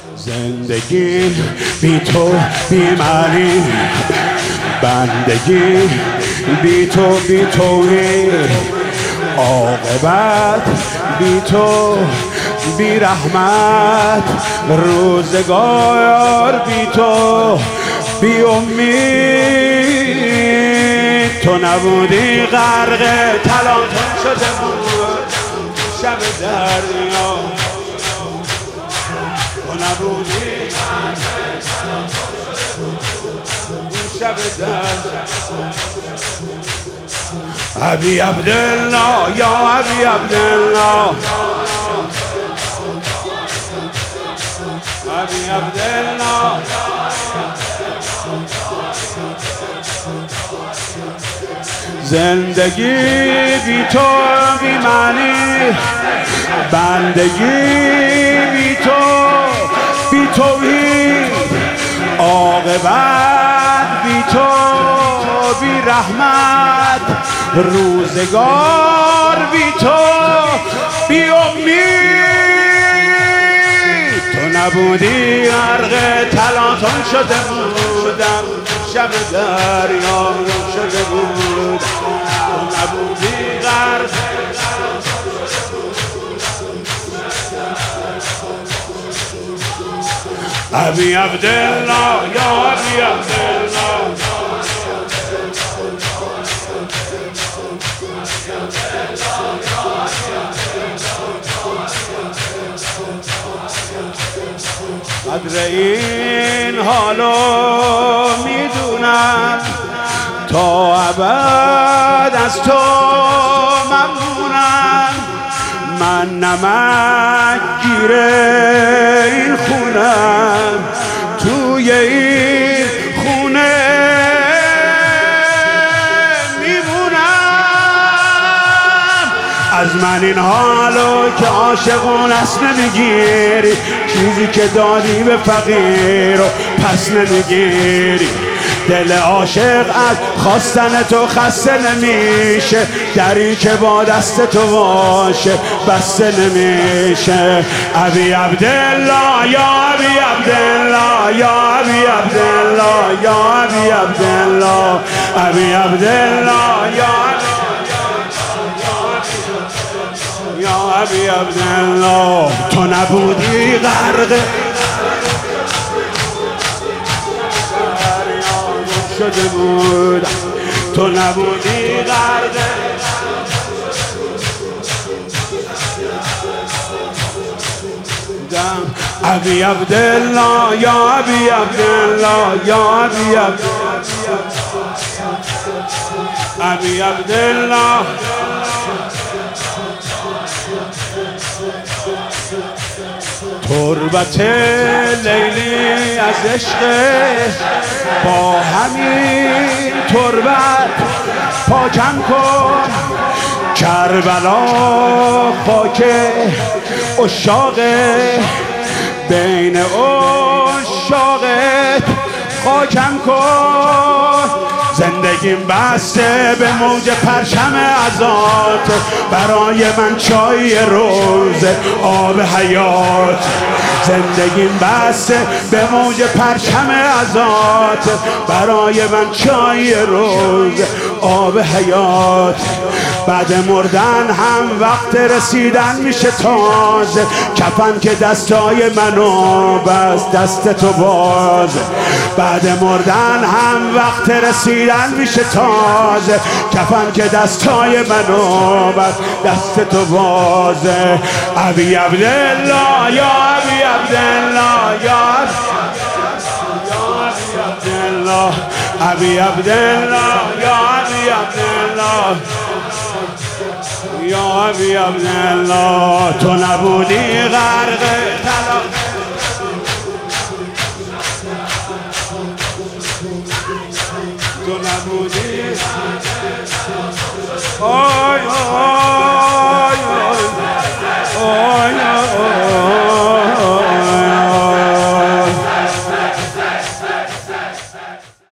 زندگی بی تو بی معنی، بندگی بی تو بی توحید، عاقبت بی تو بی رحمت، روزگار بی تو بی امید. تو نبودی غرق تلاطم شده بود شب دریا، تو نبودی شب دریا. ابی عبدالله یا ابی عبدالله، ابی عبدالله، زندگی بی تو بی معنی، بندگی بی تو بی توحید، عاقبت بی تو بی رحمت، روزگار بی تو بی امید. تو نبودی غرق تلاطم شده بودم شب دریا شده بود. تو نبودی غرق ابی عبدالله یا ابی عبدالله، قدر این حالو میدونم، تا ابد از تو ممنونم. من نمک گیره این خونم، توی این خونه میمونم. از من این حالو که عاشقون است نمیگیری، چیزی که دادی به فقیر و پس نمیگیری. دل عاشق از خواستن تو خسته نمیشه، دری که با دست تو باشه بسته نمیشه. ابی عبدالله یا ابی عبدالله یا ابی عبدالله یا ابی عبدالله، ابی عبدالله یا ابی عبدالله. تو نبودی غرق شده بود، تو نبودی غرق دم. ابی عبدالله یا ابی عبدالله یا ابی عبدالله، ابی عبدالله. تربت لیلی از عشق، با همین تربت پاکم کن. کربلا خاک عشاق، بین عشاقت خاکم کن. زندگیم بسته به موج پرچم عزات، برای من چای روز آب حیات. زندگیم بسته به موج پرچم عزات، برای من چای روز آب حیات. بعد مردن هم وقت رسیدن میشه تازه، کفن که دستای منو بس دست تو باز. بعد مردن هم وقت رسیدن میشه تازه، کفن که دستای منو بس دست تو بازه. ابی عبدالله یا ابی عبدالله یا ابی عبدالله یا ابی عبدالله یا ابی عبدالله. تو نبودی غرق تو نبودی آی آی